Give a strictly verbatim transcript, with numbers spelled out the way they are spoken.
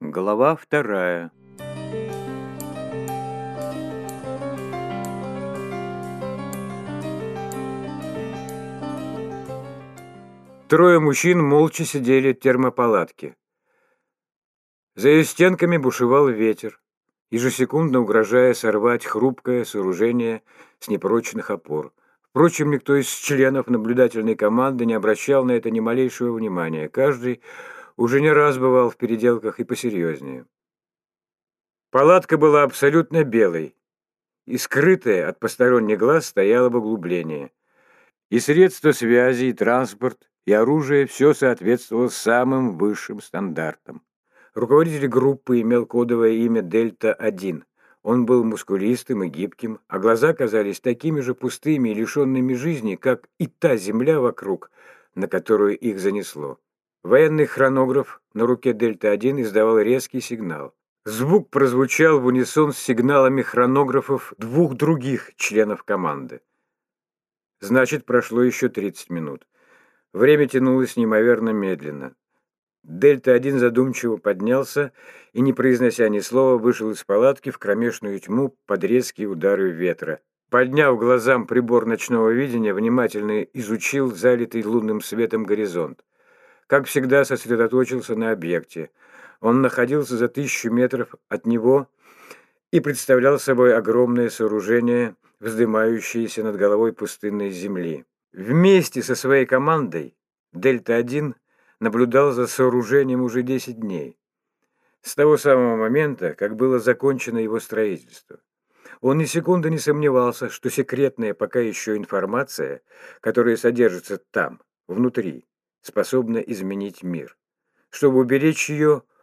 Глава вторая. Трое мужчин молча сидели в термопалатке. За ее стенками бушевал ветер, ежесекундно угрожая сорвать хрупкое сооружение с непрочных опор. Впрочем, никто из членов наблюдательной команды не обращал на это ни малейшего внимания. Каждый уже не раз бывал в переделках и посерьезнее. Палатка была абсолютно белой, и скрытая от посторонних глаз стояла в углублении. И средства связи, и транспорт, и оружие – все соответствовало самым высшим стандартам. Руководитель группы имел кодовое имя Дельта один. Он был мускулистым и гибким, а глаза казались такими же пустыми и лишенными жизни, как и та земля вокруг, на которую их занесло. Военный хронограф на руке Дельта один издавал резкий сигнал. Звук прозвучал в унисон с сигналами хронографов двух других членов команды. Значит, прошло еще тридцать минут. Время тянулось неимоверно медленно. Дельта один задумчиво поднялся и, не произнося ни слова, вышел из палатки в кромешную тьму под резкие удары ветра. Подняв глазам прибор ночного видения, внимательно изучил залитый лунным светом горизонт. Как всегда, сосредоточился на объекте. Он находился за тысячу метров от него и представлял собой огромное сооружение, вздымающееся над головой пустынной земли. Вместе со своей командой Дельта один наблюдал за сооружением уже десять дней. С того самого момента, как было закончено его строительство. Он ни секунды не сомневался, что секретная пока еще информация, которая содержится там, внутри, способна изменить мир. Чтобы уберечь ее,